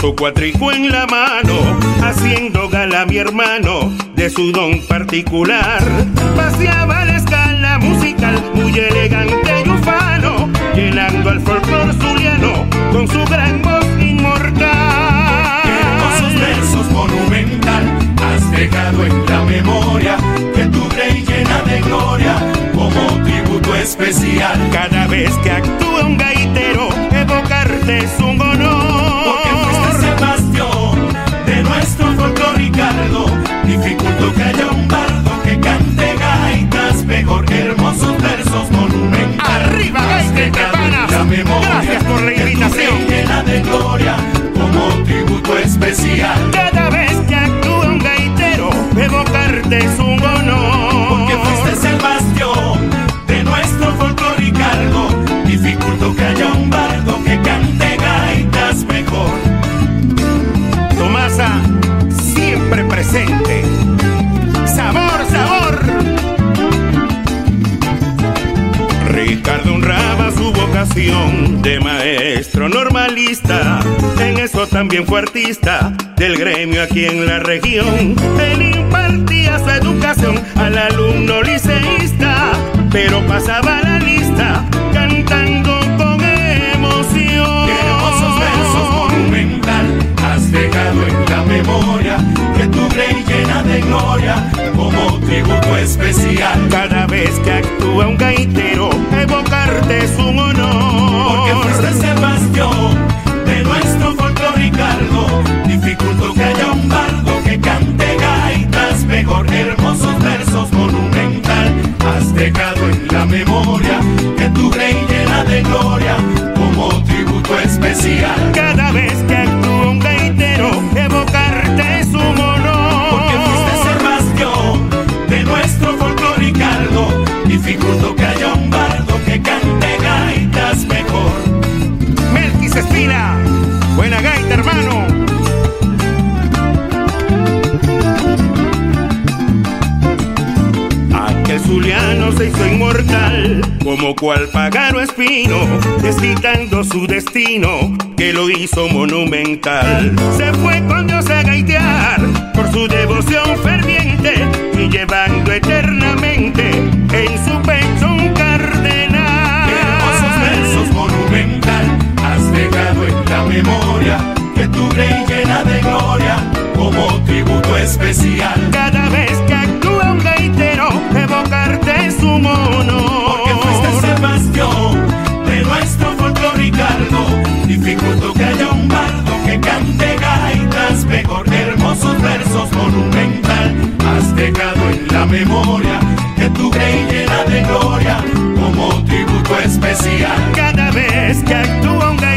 su cuatrico en la mano, haciendo gala mi hermano de su don particular. Paseaba la escala musical, muy elegante y ufano, llenando al folclor zuliano con su gran voz inmortal. Qué hermosos versos, Monumental, has dejado en la memoria, que tu rey llena de gloria como tributo especial. Cada vez que actúa un gaitero, evocarte es un honor. Porque fuiste el bastión de nuestro folclor, Ricardo. Dificulto que haya un bardo que cante gaitas mejor. Hermosos versos, Monumental. ¡Arriba, gaita, hermanas! Gracias por la invitación. Llena de gloria como tributo especial. Cada vez que actúa un gaitero, evocarte es un honor. Porque fuiste el bastión de nuestro folclor, Ricardo. Dificulto que haya un bardo que cante gaitas mejor. Tomasa, siempre presente. ¡Sabor, sabor! Ricardo honraba su vocación de maestro normalista. En eso también fue artista del gremio aquí en la región. Él impartía su educación al alumno liceísta, pero pasaba la lista cantando con emoción. Qué hermosos versos, Monumental, has dejado en la memoria, que tu rey llena de gloria como tributo especial. Cada vez que actúa un gaitero, evocarte es un honor. Porque fuiste el bastión de nuestro folclor, Ricardo. Dificulto que haya un bardo que cante gaitas mejor. Hermosos versos, Monumental, has dejado en la memoria, que tu rey llena de gloria como tributo especial. Cada vez que actúa un gaitero, evocarte es un honor. Porque fuiste el bastión de nuestro folclor, Ricardo. Dificulto que haya un bardo que cante gaitas mejor. Melquis Espina, buena gaita, hermano. Aquel zuliano se hizo inmortal, como cual pájaro espino, desquitando su destino, que lo hizo monumental. Se fue con Dios a gaitear, por su devoción ferviente, y llevando eternamente en su pecho un cardenal. Qué hermosos versos, Monumental, has dejado en la memoria, que tu rey llena de gloria como tributo especial. Cada vez que actúa un gaitero, evocarte es un honor. Porque fuiste el bastión de nuestro folclor, Ricardo. Dificulto que haya un bardo que cante gaitas mejor. Hermosos versos, Monumental, has dejado en la memoria, que tu rey llena de gloria como tributo especial. Cada vez que actúa un gaitero,